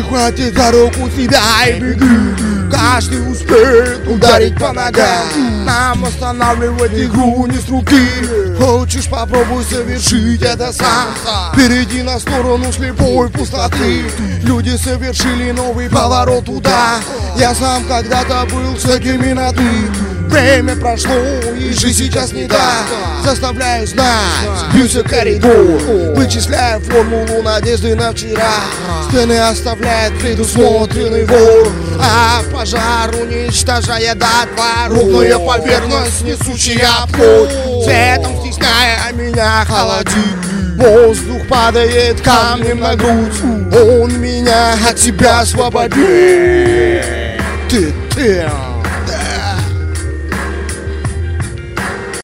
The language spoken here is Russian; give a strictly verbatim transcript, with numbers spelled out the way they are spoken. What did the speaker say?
Хватит за руку себя и беги. Каждый успеет ударить по ногам. Нам останавливать игру не с руки. Хочешь, попробуй совершить это сам. Перейди на сторону слепой пустоты. Люди совершили новый поворот туда. Я сам когда-то был с такими на ты. Время прошло, и жизнь сейчас не та. Заставляю знать, бьюся коридор. Вычисляю формулу надежды на вчера. Стены оставляет предусмотренный вор. А пожар уничтожая дотла. Ровная поверхность, несущая плоть. Светом стесняя меня холодит. Воздух падает камнем на грудь. Он меня от себя освободит. Ты, ты.